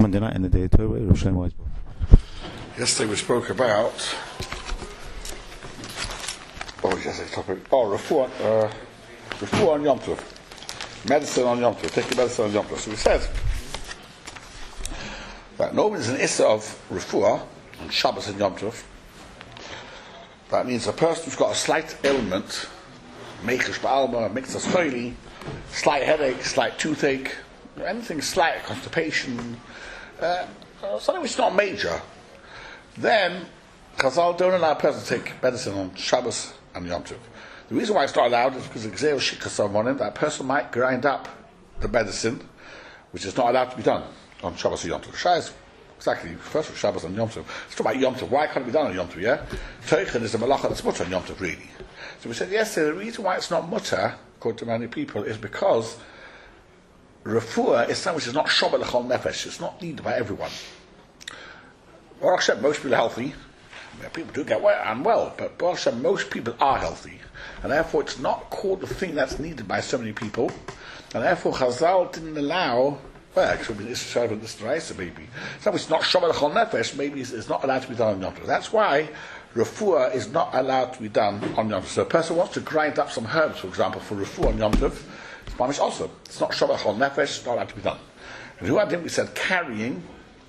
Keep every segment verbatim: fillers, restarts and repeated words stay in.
Monday night in the day Torah, Rav Shem Weisberg. Yesterday we spoke about oh yesterday's topic oh refuah uh, refuah on Yom Tov, medicine on Yom Tov, taking medicine on Yom Tov. So we said that normally there's an issa of refuah on Shabbos and Yom Tov. That means a person who's got a slight ailment, mechish ba'alma, mixas choili, slight headache, slight toothache, anything slight, constipation, uh, something which is not major, then Chazal don't allow a person to take medicine on Shabbos and Yom Tov. The reason why it's not allowed is because Gzeil Shikasam on it, that person might grind up the medicine, which is not allowed to be done on Shabbos and Yom Tov. Shai is exactly, first of Shabbos and Yom Tov. Let's talk about Yom Tov. Why can't it be done on Yom Tov, yeah? Teichen is a malacha that's mutter on Yom Tov, really. So we said yesterday, the reason why it's not mutter, according to many people, is because refuah is something which is not shomer l'chol nefesh. It's not needed by everyone. Baruch Hashem, most people are healthy. I mean, people do get well, unwell, but Baruch Hashem, most people are healthy. And therefore it's not called the thing that's needed by so many people. And therefore Chazal didn't allow, well, actually, this is this Raisa maybe. Something which is not shomer l'chol nefesh, maybe it's, it's not allowed to be done on Yom Tov. That's why refuah is not allowed to be done on Yom Tov. So a person wants to grind up some herbs, for example, for refuah on Yom Tov, it's mamish also. It's not shomer l'chol nefesh, it's not allowed to be done. And who I think we said carrying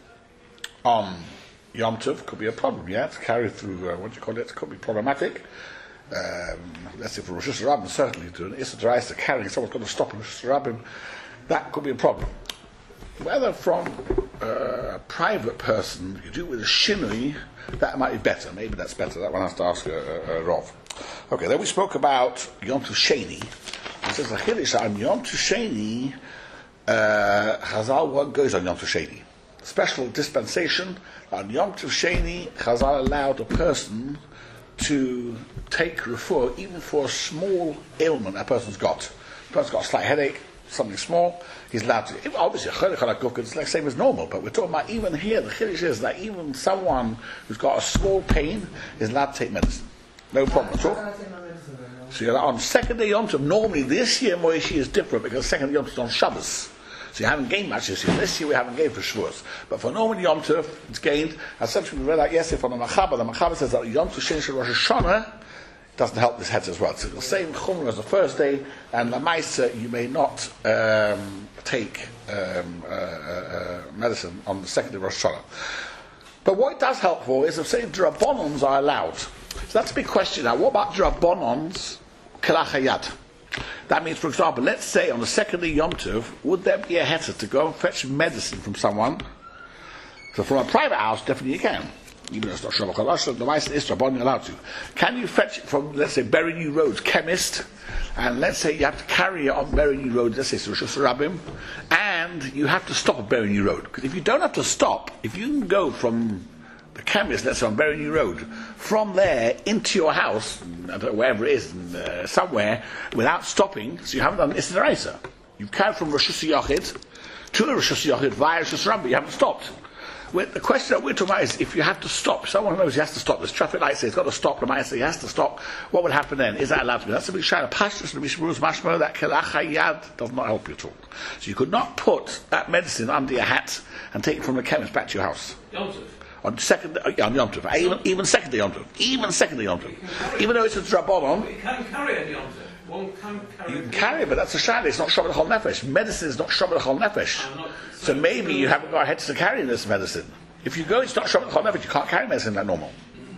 on Yom Tov could be a problem, yeah? To carry through, uh, what do you call it? It could be problematic. Um, let's say for Rosh Hashanah, certainly to an Issa D'Oraisa carrying, someone's got to stop Rosh Hashanah, that could be a problem. Whether from uh, a private person, you do it with a shinui, that might be better. Maybe that's better. That one has to ask a, a, a Rav. Okay, then we spoke about Yom Tov Sheni. It says, Achilles, on Yom Tov Sheni, uh, Chazal, what goes on Yom Tov Sheni? Special dispensation. On Yom Tov Sheni, Chazal allowed a person to take refuah even for a small ailment a person's got. A person's got a slight headache, something small, he's allowed to. Obviously, it's like same as normal, but we're talking about even here, the chiddush is that even someone who's got a small pain is allowed to take medicine. No problem at all. So you're on second day Yom Tov, normally this year Moishi is different because second day Yom Tov is on Shabbos. So you haven't gained much this year. This year we haven't gained for Shavuos. But for normal Yom Tov, it's gained. As such, we read out yesterday from the Machaba. The Machaba says that Yom Tov Sheni Rosh Hashanah doesn't help this head as well. So the same Chumrah as the first day, and the Maisa, you may not um, take um, uh, uh, medicine on the second day of Rosh Hashanah. But what it does help for is if, say, Drabonons are allowed. So that's a big question now. What about Drabonons Kelachayad? That means, for example, let's say on the second day Yom Tov, would there be a heter to go and fetch medicine from someone? So from a private house, definitely you can. Even though it's not Shabbat Chalash, the Maisa is Rabban, you're allowed to. Can you fetch it from, let's say, Berry New Road, chemist, and let's say you have to carry it on Berry New Road, let's say it's Rosh Hashanah, and you have to stop at Berry New Road. Because if you don't have to stop, if you can go from the chemist, let's say on Berry New Road, from there into your house, I don't know, wherever it is, uh, somewhere, without stopping, so you haven't done Issa D'Oraisa. You've carried from Rosh Hashanah to Rosh Hashanah via Rosh Hashanah, you haven't stopped. Well, the question that we're talking about is if you have to stop, someone knows he has to stop, there's traffic lights, he's got to stop, the might say he has to stop, what would happen then? Is that allowed to be? That's a big shayla. Pashtus, the Mishmurus Mashmo, that Kelachayad does not help you at all. So you could not put that medicine under your hat and take it from the chemist back to your house. Yom Tov. On second, yeah, on Yom Tov, even even second day Yom Tov, even second day Yom Tov, even though it's a drabonon. You can carry it on Yom Tov. One can carry. You can carry it, but that's a shayla. It's not shomer l'chol nefesh. Medicine is not shomer l'chol nefesh. So maybe you haven't got a head to carry this medicine. If you go, it's not shomer l'chol nefesh. You can't carry medicine like normal.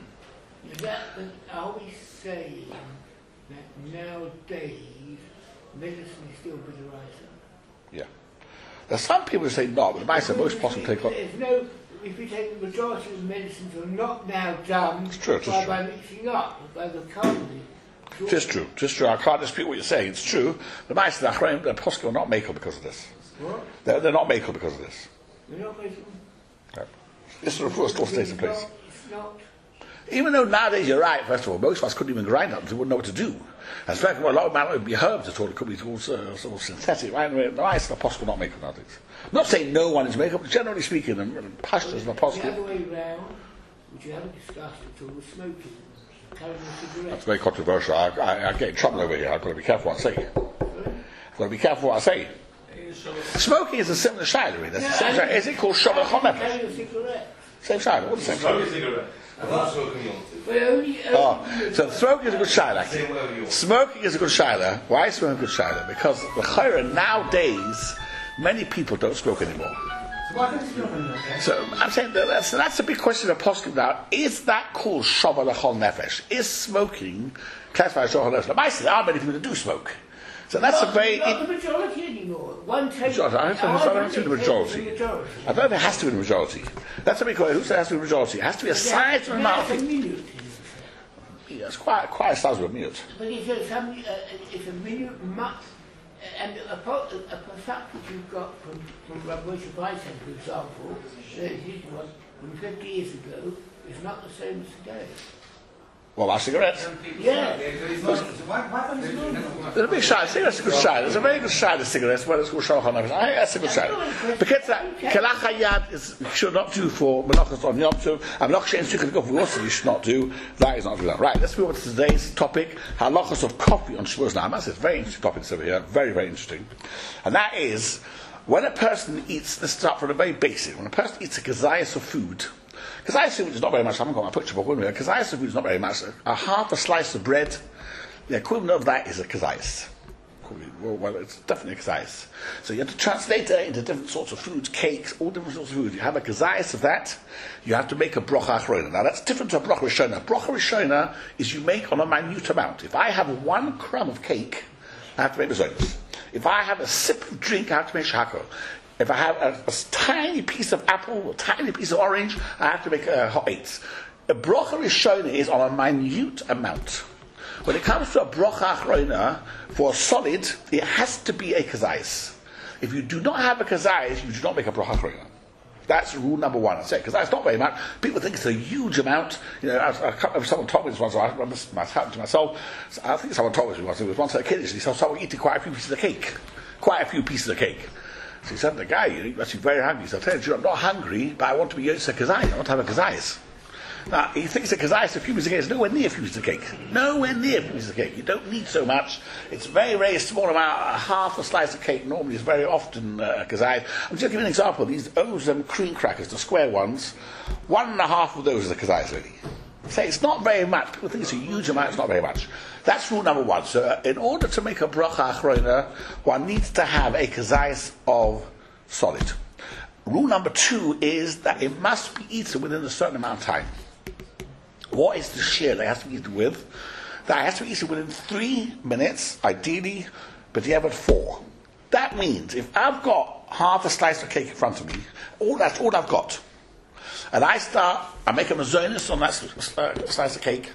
That, are we saying that nowadays medicine is still with the riser? Yeah. There's some people who say no, but the Maisa most possible take on. There's no. If you take the majority of the medicines are not now done it's true, it's by, true. by mixing up, by the company. It is true, it is true. I can't dispute what you're saying, it's true. The Maisa, the Achronim, they're possibly not makel because of this. What? They're, they're not makel because of this. They're not making. Yeah. This refuah still stays in place. It's not. Even though nowadays you're right, first of all, most of us couldn't even grind up, they wouldn't know what to do. And so, well, a lot of it would be herbs at all, it could be all sort of, sort of synthetic, right? The Maisa, the possible not makel nowadays. I'm not saying no one is makel, but generally speaking, the pastures are The possible. other way round, which you haven't discussed at all, was smoking. Carrying a cigarette. That's very controversial. I, I, I get in trouble over here. I've got to be careful what I say. I've got to be careful what I say. Smoking is a similar shayla, really. That's the same shayla. Is it called Shabbat Chol Nefesh? Carry a cigarette. Same shayla. What's the same shayla? cigarette. But only, Oh, so smoking is a good shayla. Smoking is a good shayla. Why is smoking a good shayla? Because the chayra nowadays, many people don't smoke anymore. So I'm saying that that's, that's a big question of poskim now. Is that called Shabbat Chol Nefesh? Is smoking classified as Shabbat Chol Nefesh? Now, I say there are many people that do smoke. So that's not, a very... Not the majority anymore. One takes... Majority. I don't think it's the majority. I don't think it has to be the majority. That's a big question. Who says it has to be the majority? It has to be a sizable amount of people. Yeah, it's quite, quite a sizable minute. But it's a, some, uh, it's a minute much... And a, po- a, a fact that you've got from, from Rabbi Moshe Feinstein, for example, that his was from fifty years ago, is not the same as today. Well, our cigarettes. Yeah. There's a big shot. Cigarettes are a good shot. There's a very good shot of cigarettes, but it's called Shabbat Chol Nefesh. I think that's a good shot. Because that Kelach Hayad is should not do for Melachos on Yom Tov, and Melachos Shein Sukkot Gof we also you should not do. That is not done. Right. Let's move on to today's topic: Halachos of coffee on Shavuos Namas. It's a very interesting topic over here. Very, very interesting. And that is when a person eats. Let's start from the very basic. When a person eats a kazayas of food. Kazayas of food is not very much. I haven't got my picture book with me. Kazayas of food is not very much. A half a slice of bread. The equivalent of that is a kazayas. Well, well, it's definitely a kazayas. So you have to translate that into different sorts of foods, cakes, all different sorts of food. You have a kazayas of that. You have to make a brocha achrona. Now that's different to a brocha rishona. Brocha rishona is you make on a minute amount. If I have one crumb of cake, I have to make bezonos. If I have a sip of drink, I have to make shako. If I have a, a tiny piece of apple, a tiny piece of orange, I have to make a hot eights. A brocha rishona is on a minute amount. When it comes to a brocha achrona, for a solid, it has to be a kazayas. If you do not have a kazayas, you do not make a brocha achrona. That's rule number one. I say because that's not very much. People think it's a huge amount. You know, I, I can't remember someone told me this once. So I remember this happened to myself. So I think someone told me this once. It was once at a kiddush. He saw someone eating quite a few pieces of cake, quite a few pieces of cake. So he said to the guy, "You must be very hungry." He said, "I tell you, I'm not hungry, but I want to be yotze kazayas. I want to have a kazayas." Now, he thinks a kazayas, a few pieces of cake, is nowhere near a few pieces of cake. Nowhere near a few pieces of cake. You don't need so much. It's very, very small amount. Half a slice of cake normally is very often uh, a kazayas. I'm just giving you an example. These Ozem cream crackers, the square ones, one and a half of those is a kazayas really. So it's not very much. People think it's a huge amount, it's not very much. That's rule number one. So uh, in order to make a bracha achrona, one needs to have a kazayas of solid. Rule number two is that it must be eaten within a certain amount of time. What is the shear that it has to be eaten with? That has to be eaten within three minutes, ideally, but you have it four. That means if I've got half a slice of cake in front of me, all that's all I've got, and I start, I make a mazonis on that slice of cake,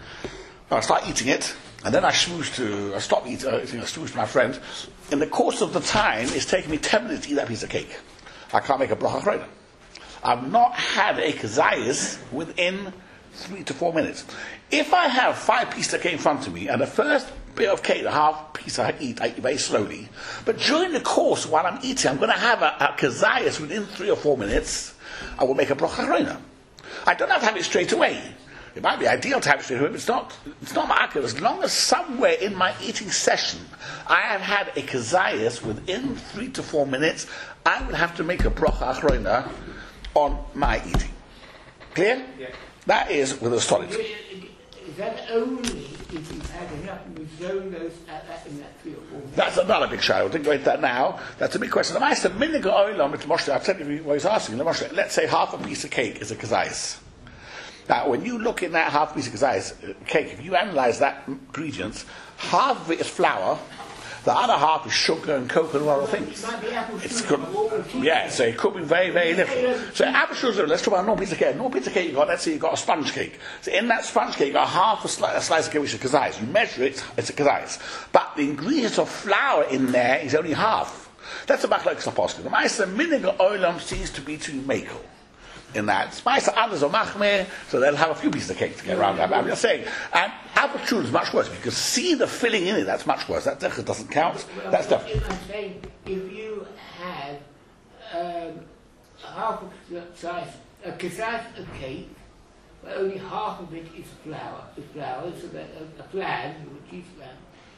I start eating it, and then I schmooze to, I stop eating, uh, eating I schmooze to my friend. In the course of the time, it's taking me ten minutes to eat that piece of cake. I can't make a bracha achrona. I've not had a kazayas within three to four minutes. If I have five pieces of cake in front of me, and the first bit of cake, the half piece I eat, I eat very slowly, but during the course, while I'm eating, I'm going to have a, a kazayas within three or four minutes, I will make a bracha achrona. I don't have to have it straight away. It might be ideal to have it straight away, but it's not, it's not ma'akev. As long as somewhere in my eating session, I have had a kazayas within three to four minutes, I will have to make a bracha achrona on my eating. Clear? Yeah. That is with a solid. Is that only if you've had enough mazonos at that, in that three or four minutes? That's another big shadow. We'll go into that now. That's a big question. The Meister Minig Olam, Moshe, I've said what he's asking. Let's say half a piece of cake is a kazayas. Now, when you look in that half a piece of kazayas cake, if you analyze that ingredients, half of it is flour, the other half is sugar and cocoa and other things. It's good. Yeah, so it could be very, very little. So apple sugar, let's talk about a normal piece of cake. A normal piece of cake, you got, let's say you got a sponge cake. So in that sponge cake, you got half a, sli- a slice of cake which is kazayas. You measure it, it's a kazayas. But the ingredients of flour in there is only half. That's a machlokes apostle. The Meister Minig Olam seems to be to makel. In that, Meister others are machmir, so they'll have a few pieces of cake to get around that. But I'm just saying, and apple strudel is much worse. You can see the filling in it. That's much worse. That doesn't count. Well, That's definitely. if I'm saying, if you have um, half a size, a kazayas of cake, but only half of it is flour, is flour, so that a, a flan, which is flan,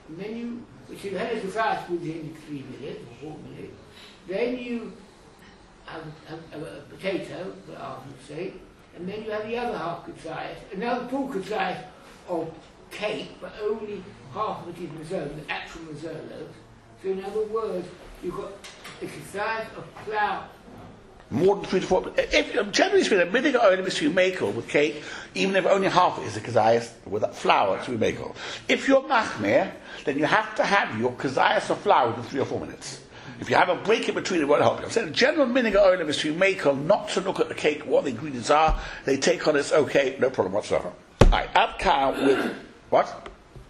and then you, which you had as a fast within three minutes or four minutes, then you have, have, have a potato, for argument's sake, and then you have the other half good size, another full good size of cake, but only half of it is reserved, the actual reserve loaf. So in other words, you've got it's the size of flour. More than three to four. If, generally speaking, a vinegar oil is to be makel with cake, even if only half it is a kazayas with that flour to be makel. If you're machmir, then you have to have your kazayas of flour within three or four minutes. If you have a break in between, it won't help you. I'm saying a general vinegar oil is to be makel, not to look at the cake, what the ingredients are. They take on it's okay, no problem whatsoever. Alright, Abkar with what?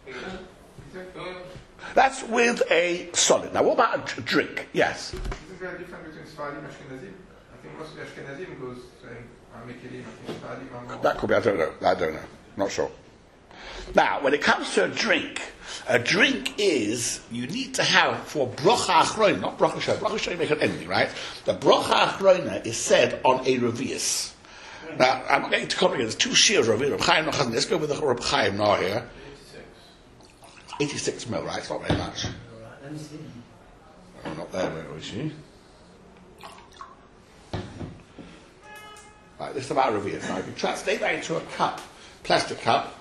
That's with a solid. Now, what about a drink? Yes. This is very different between Sfardim and Ashkenazim. I think most of the Ashkenazim goes saying, I'm Mekilim, I think Sfardim are more. That could be, I don't know. I don't know. Not sure. Now, when it comes to a drink, a drink is, you need to have for brocha achroina, not brocha shayim. Brocha shayim make it anything, right? The brocha achroina is said on a revius. Now, I'm not going to complicate. There's two shears of it. Reb Chaim Nachman. Let's go with the Reb Chaim now here. eighty-six mil, right? It's not very much. Oh, not there, where is she? Right, this is about revius. Now, if you translate that into a cup, plastic cup,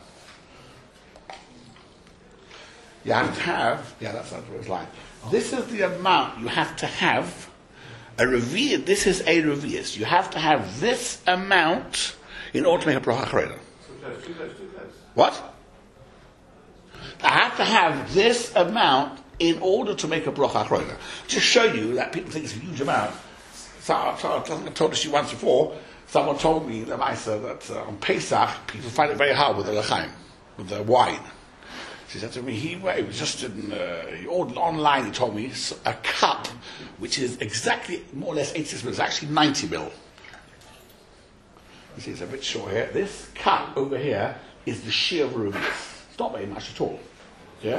you have to have, yeah, that's what it's like. This is the amount you have to have. A revius, this is a revius. You have to have this amount in order to make a bracha achroina. What? I have to have this amount in order to make a bracha achroina. To show you that people think it's a huge amount. So I told this you once before. Someone told me the Maisa that uh, on Pesach people find it very hard with the lechaim, with the wine. She said to me, he, he was just in, uh, he ordered online, he told me, a cup, which is exactly, more or less eighty-six mil, it's actually ninety mil. You see, it's a bit short here. This cup over here is the shear of a revius. It's not very much at all. Yeah?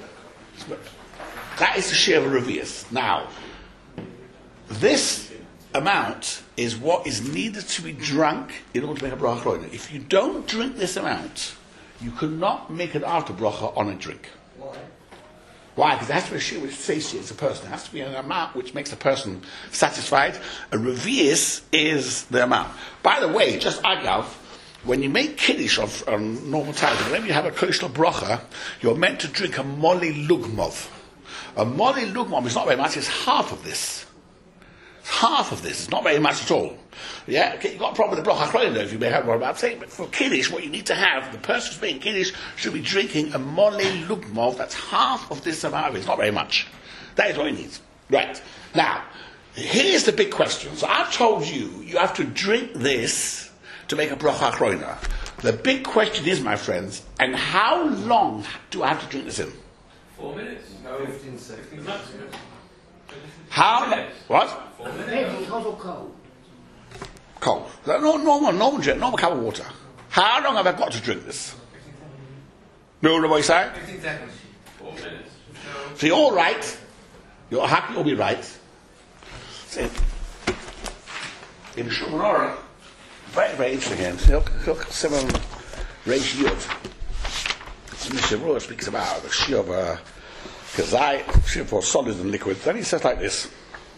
That is the shear of a revius. Now, this amount is what is needed to be drunk in order to make a bracha achroina. If you don't drink this amount, you cannot make an after bracha on a drink. Why? Why? Because it has to be a shear which satiates a person. It has to be an amount which makes a person satisfied. A revius is the amount. By the way, just agav, when you make kiddush of um, normal times, whenever you have a kiddush of bracha, you're meant to drink a moli lugmov. A moli lugmov is not very much, it's half of this. It's half of this, it's not very much at all. Yeah, okay, you've got a problem with the bracha achroina if you may have one about saying, but for kiddush, what you need to have, the person who's making kiddush should be drinking a mole lugmov, that's half of this amount of it, it's not very much. That is what he needs. Right. Now, here's the big question. So I've told you, you have to drink this to make a bracha achroina. The big question is, my friends, and how long do I have to drink this in? Four minutes? No, fifteen seconds. Maximum. How? What? Four minutes. Maybe hot or cold. Cold. No, normal, normal drink, normal cup of water. How long have I got to drink this? No, what you say? fifteen seconds. Four minutes. So you're all right. You're happy, you'll be right. See, in Shulchan Aruch, very, very interesting again. Hilchos seven Reish Yud. Mishnah Berurah speaks about the shear of a kazai, shear for solid and liquid. Then he says like this.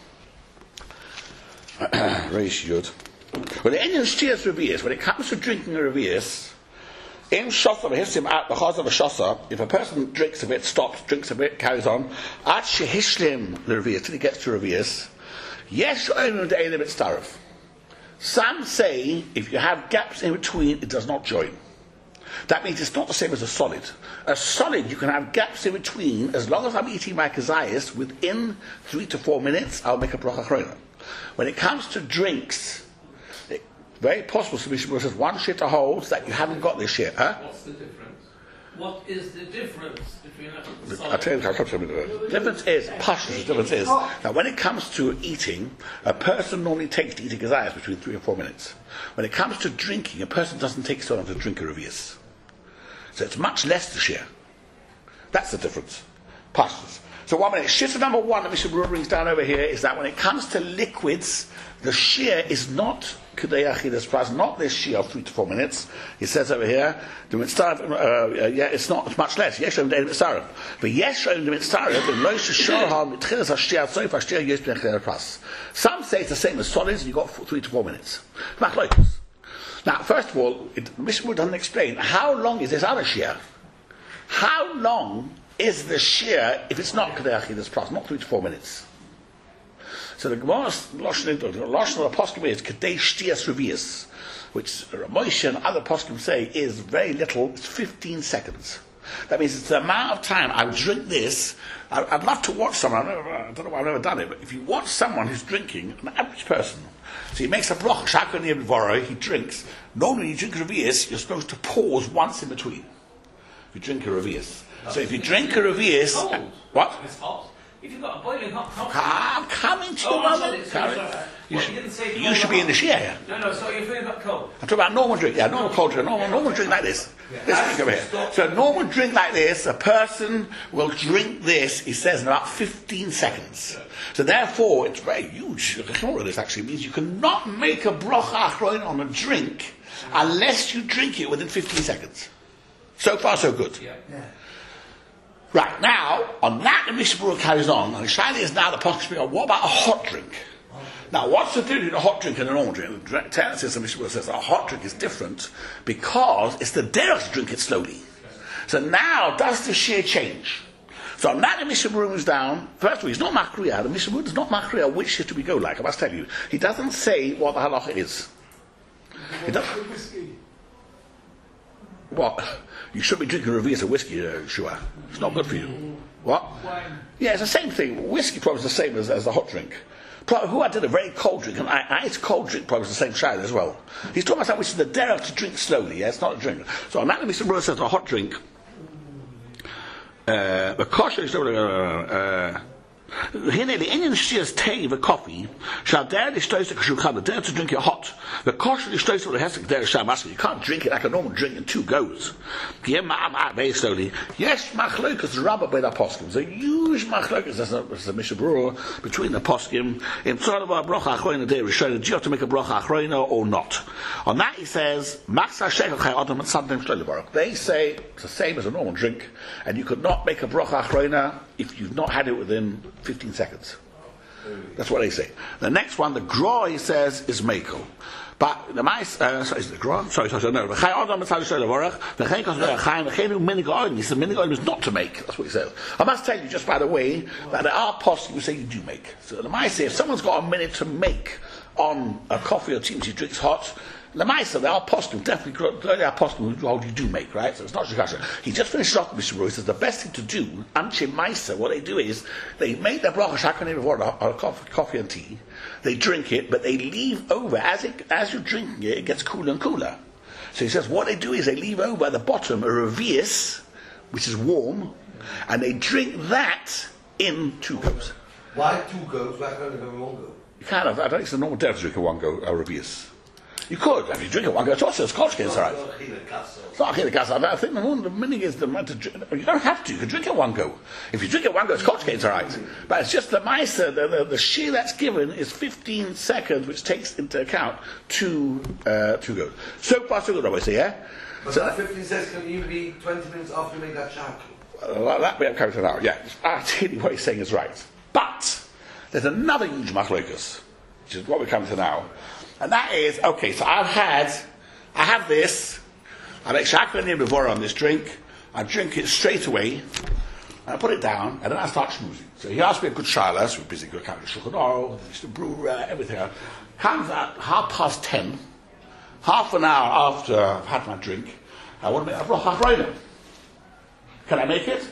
Reish Yud. Well, the Indian steers revius. When it comes to drinking a revius, in shasa v'hisim at the chaz of a shasa, if a person drinks a bit, stops, drinks a bit, carries on, at shehishlim the revius till he gets to revius, yesh oinu de'elim et starif. Some say if you have gaps in between, it does not join. That means it's not the same as a solid. A solid, you can have gaps in between. As long as I'm eating my kazayas, within three to four minutes, I'll make a bracha achroina. When it comes to drinks, it, very possible, so Mishnah Berurah says, one shitta holds that you haven't got this shit. Huh? What's the difference? What is the difference between a solid? I'll tell you, I'll tell you the difference is, pashtus, the difference is, now when it comes to eating, a person normally takes to eating kazayas between three and four minutes. When it comes to drinking, a person doesn't take so long to drink a revius. So it's much less to share. That's the difference. Pashtus. So one minute. Shitta number one that Mishnah Berurah brings down over here is that when it comes to liquids, the shear is not Kedei Achidas Pras, not this shear of three to four minutes. He says over here, the mitzvah, uh, yeah, it's not, it's much less. Yeshom Dei Mitzvah. But Yeshom the Mitzvah, the Loish Shorha Mitchilas Hashtiah Tzoif Hashtiah Yesh Ben Kedei Pras. Some say it's the same as solids, and you got three to four minutes. Machlokes. Now, first of all, it, Mishnah doesn't explain how long is this other shear. How long is the shear if it's not Kedei Achidas Pras, not three to four minutes? So the Gemara's Lashon of the Poskim is Kedei Shtias Revius, which Moshe and other Poskim say is very little. It's fifteen seconds. That means it's the amount of time I would drink this. I, I'd love to watch someone. I, never, I don't know why I've never done it, but if you watch someone who's drinking, an average person, so he makes a broch shakon yevoro, he drinks. Normally, you drink a revius, you're supposed to pause once in between. If you drink a revius, so if you drink a revius, what? It's hot. If you've got a boiling hot coffee. I'm coming to Oh, you, I'm mother. sorry, sorry, Coming. sorry. You, Well, should, you didn't say you cold should or be in the hot. share. Yeah. No, no, so you're talking about cold. I'm talking about normal drink. Yeah, normal cold drink. Normal, normal drink like this. This drink over here. So a normal drink like this, a person will drink this, he says, in about fifteen seconds. So therefore, it's very huge. All of this actually means you cannot make a bracha achron on a drink unless you drink it within fifteen seconds. So far, so good. Yeah. Right, now, on that the Mishnah Berurah carries on, and the Shaila is now the possibility of what about a hot drink? Now, what's the difference between a hot drink and a normal drink? The Tana says, the Mishnah Berurah says, a hot drink is different because it's the derech to drink it slowly. So now, does the shear change? So on that the Mishnah Berurah moves down. First of all, he's not makriya. The Mishnah Berurah does not makriya which shift we go like. I must tell you, he doesn't say what the halacha is. He doesn't. What? You should be drinking revius of whiskey, uh, Shua. It's not good for you. What? Wine. Yeah, it's the same thing. Whiskey probably is the same as, as the hot drink. Probably, who I did a very cold drink, and I, I ate cold drink probably is the same shayla as well. He's talking about something which is the derech to drink slowly. Yeah, it's not a drink. So on that, Mister Berurah says a hot drink. Uh, the kosher is uh, Hine the Indian shears tea the coffee shall dare the stoic shulchan dare to drink it hot. The kosher the stoic the hesek dare shall master. You can't drink it like a normal drink in two goes. Very slowly. Yes, machlokas rabba by the poskim. So huge machlokas as the Mishnah Berurah between the poskim in tzarava bracha achroina day rishon. Do you have to make a bracha achroina or not? On that he says machsa shekel chay adam and sometimes shloilevarach. They say it's the same as a normal drink, and you could not make a bracha achroina if you've not had it within fifteen seconds. That's what they say. The next one, the Gra, he says, is Mako. But the mice, uh, sorry, is it the Gra? Sorry, sorry, sorry, no. The Chai Adam is Halish Levorach. The Chai Kos Lechaim, the Chai Minig Oil. He says Minig Oil is not to make. That's what he says. I must tell you, just by the way, that there are poskim who say you do make. So the mice say, if someone's got a minute to make on a coffee or tea which he drinks hot, the Maisa, they are postum, definitely, they are postum who hold you do make, right? So it's not Shikasha. He just finished off with Mishnah Berurah. He says the best thing to do, Anche Maisa, what they do is, they make their bracha shakon before on coffee, coffee and tea, they drink it, but they leave over, as it, as you're drinking it, it gets cooler and cooler. So he says what they do is they leave over at the bottom a revius, which is warm, and they drink that in two goes. Why two goes? Why can't they have one go? You kind of, I don't think it's the normal dare to drink a one go, a revius. You could, if you drink it one go, it's also, it's Kolchkin, it's alright. It's not Achille Kassa. I think the one, the meaning is the man to drink. You don't have to, you can drink it one go. If you drink it one go, it's Kolchkin, it's alright. But it's just the Maisa, the, the, the shear that's given is fifteen seconds, which takes into account two, uh, two goes. So far, so good, I would say, yeah? But So that fifteen seconds can even be twenty minutes after you make that shack. Uh, that bit I'm coming to now, yeah. Actually, what he's saying is right. But, there's another huge machlokas, which is what we're coming to now. And that is, okay, so I've had, I have this, I make shakla before on this drink, I drink it straight away, and I put it down, and then I start schmoozing. So he asked me a good shaila, so we're busy going to count the Shulchan Aruch, the Berurah, everything else. Comes at half past ten, half an hour after I've had my drink, I want to make a bracha achroina. Can I make it?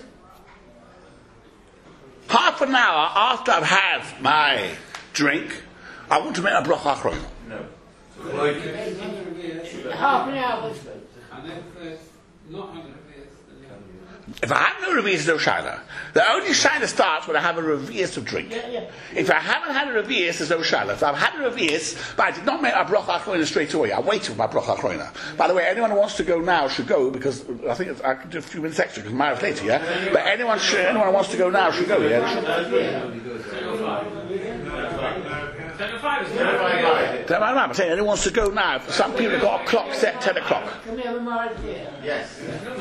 Half an hour after I've had my drink, I want to make a bracha achroina. No. Half an hour was good. If I have no revius, no shaila. The only shaila starts when I have a revius of drink. Yeah, yeah. If I haven't had a revius, there's no shaila. If I've had a revius, but I did not make a bracha achroina straight away, I waited for my bracha achroina. By the way, anyone who wants to go now should go, because I think it's, I can do a few minutes extra because Mara's later, yeah? But anyone, should, anyone who wants to go now should go, yeah? Ten I'm saying anyone wants to go now. Some people have got a clock set ten o'clock. Can we have a Mara's here? Yes.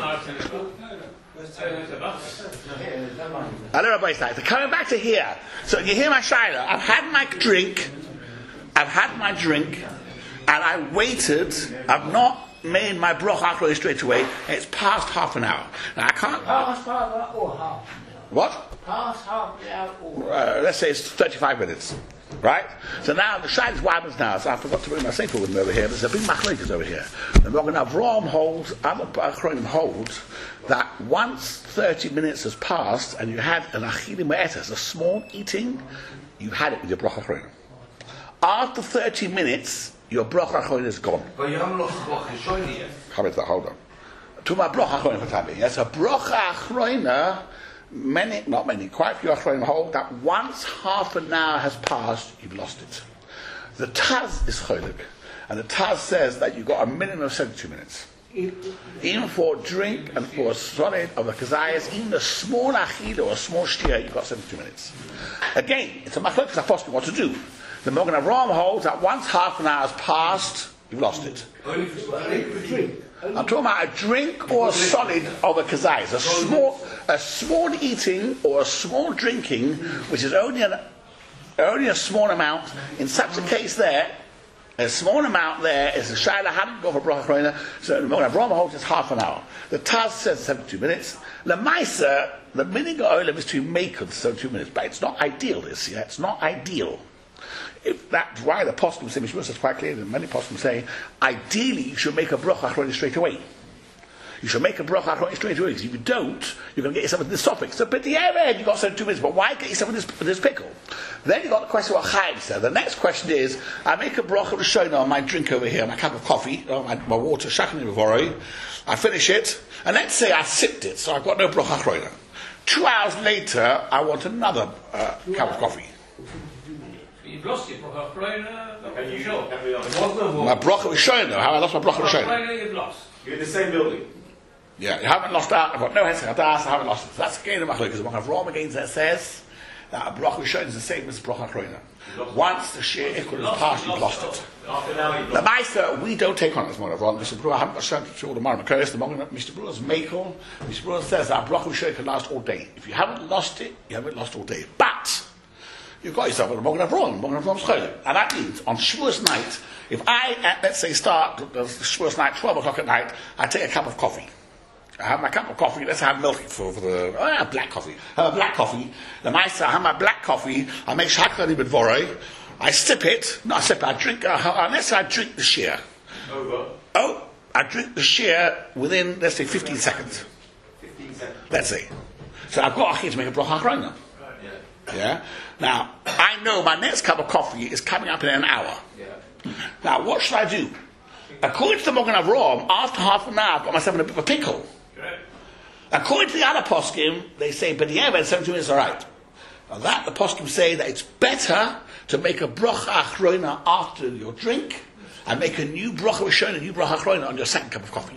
I don't know about that. Coming back to here. So you hear my shaila. I've had my drink. I've had my drink. And I waited. I've not made my broch achroina straight away. It's past half an hour. Now I can't. Past half an hour or half an hour? What? Past half an hour or... Uh, let's say it's thirty-five minutes. Right? So now the shaila is what happens now. So I forgot to bring my sefer with me over here. There's a big machlokes over here. The Magen Avraham holds, other achronim holds, that once thirty minutes has passed and you had an achilim ma'etas, a small eating, you had it with your bracha achronim. After thirty minutes, your bracha achronim is gone. But you haven't lost the bracha achroina yet. Come into that, hold on. To my bracha achronim for time being. Yes, a bracha achronim, many, not many, quite a few achronim hold that once half an hour has passed, you've lost it. The Taz is cholik, and the Taz says that you've got a minimum of seventy-two minutes. Even for drink and for a solid of a kazayas, even a small achila or a small shtia, you've got seventy-two minutes. Again, it's a machlokes apostle what to do. The Magen Avraham holds that once half an hour has passed, you've lost it. Only for drink. I'm talking about a drink or a solid of a kazayas, a small, a small eating or a small drinking, which is only an, only a small amount. In such a case, there. A small amount there is a shaila hadn't go for bracha achroina, so the Magen Avraham holds it's half an hour. The Taz says seventy-two minutes. The Maisa, the minig olam is to make it seventy-two minutes, but it's not ideal. This, yeah, it's not ideal. If that's why the poskim say, Mishmur says quite clearly, and many poskim say, ideally you should make a bracha achroina straight away. You should make a bracha achroina straight away, because if you don't, you're going to get yourself into this topic. So, but the air you got seventy-two minutes, but why get yourself in this, this pickle? Then you got the question what Chaim said. The next question is, I make a bracha rishona on my drink over here, my cup of coffee, or my, my water, shachani v'voroi. I finish it, and let's say I sipped it, so I've got no bracha achroina. Two hours later, I want another uh, cup of coffee. You've lost your bracha achroina, are you sure? My bracha rishona, how I lost my bracha rishona? Achroina you've lost. You're in the same building. Yeah, you haven't lost out. I've got no hesed hadas. I haven't lost it. So that's again the machlokes. Because the Magen Avraham again that says that a bracha rishon is the same as bracha achroina. Once the shir ikul is passed, you've lost it. The Meister, we don't take on this Magen Avraham. Mister Brewer, I haven't got shown to all the Maram Makos. The Magen, Mister Brewer's makel. Mister Brewer says that a bracha rishon can last all day. If you haven't lost it, you haven't lost all day. But you've got yourself a Magen Avraham. Magen Avraham's cholim, and that means on Shavuos night, if I at, let's say start the Shavuos night twelve o'clock at night, I take a cup of coffee. I have my cup of coffee. Let's have milk for, for the oh, yeah, black coffee. I have a black coffee. The Meister, I have my black coffee. I make shakani b'dvorei. I sip it. No, I sip. I drink. Uh, unless I drink the shear. Over. Oh, I drink the shear within let's say fifteen seconds. Fifteen seconds. Let's say. So I've got a to make a bracha achroina. Yeah. Yeah. Now I know my next cup of coffee is coming up in an hour. Yeah. Now what should I do? According to the Magen Avraham, after half an hour I've got myself in a bit of a pickle. According to the other poskim, they say, but yeah, but seventy minutes is alright. Now that, the poskim say that it's better to make a bracha achroina after your drink and make a new bracha rishona, a new bracha achroina on your second cup of coffee.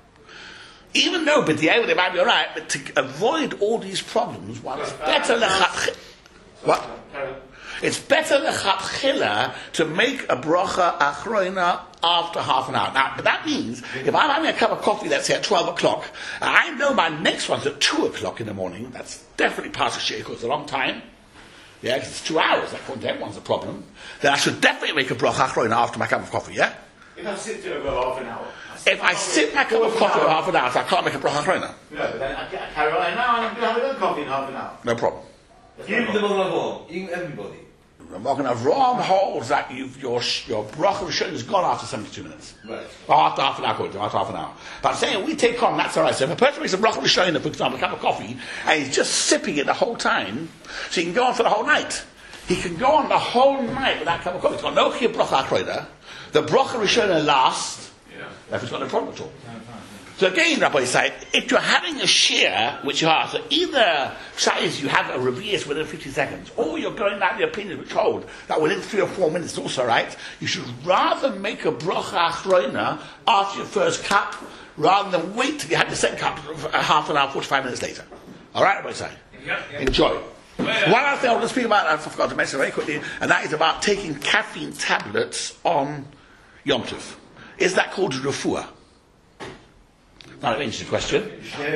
Even though, but yeah, they might be alright, but to avoid all these problems, one is better lechatchila. What? It's better lechatchila to make a bracha achroina after half an hour. Now, but that means if I'm having a cup of coffee, let's say at twelve o'clock, and I know my next one's at two o'clock in the morning. That's definitely past the shir, because it's a long time. Yeah, because it's two hours. That according to everyone's a problem. Then I should definitely make a bracha achroina after my cup of coffee. Yeah. If I sit there over half an hour. If I sip my cup of coffee for half an hour, so I can't make a bracha achroina. No, but then I carry on. Now I'm going to have another coffee in half an hour. No problem. Even the Magen Avraham, even everybody. The Magen Avraham holds that you've, your your bracha rishon is gone after seventy-two minutes. Right. Or after half an hour, according to after half an hour. But I'm saying we take on, that's alright. So if a person makes a bracha rishon, for example, a cup of coffee, and he's just sipping it the whole time, so he can go on for the whole night. He can go on the whole night with that cup of coffee. He's got no chiyuv bracha achroina. The bracha rishon lasts. Yeah. If he's got no problem at all. So again, Rabbi say, if you're having a shear, which you are, so either says you have a revius within fifty seconds, or you're going down the opinion which hold that within three or four minutes, also right, you should rather make a bracha achrona after your first cup, rather than wait till you have the second cup half an hour, forty-five minutes later. All right, Rabbi say. Yep, yep. Enjoy. One other thing I'll just speak about, I forgot to mention very quickly, and that is about taking caffeine tablets on Yom Tov. Is that called refuah? Not an interesting question.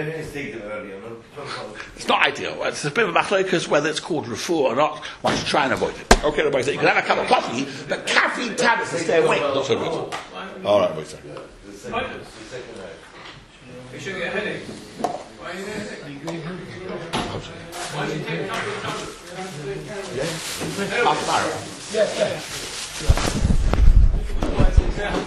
It's not ideal. It's a bit of a machlokas whether it's called refuah or not. One should try and avoid it. Okay, everybody say you can have a cup of coffee, but caffeine tablets to stay awake. Not so good. All right, boys. You should get a headache. Why are you getting a headache? Why do you take a couple of tablets? Half an hour. Yes, yes.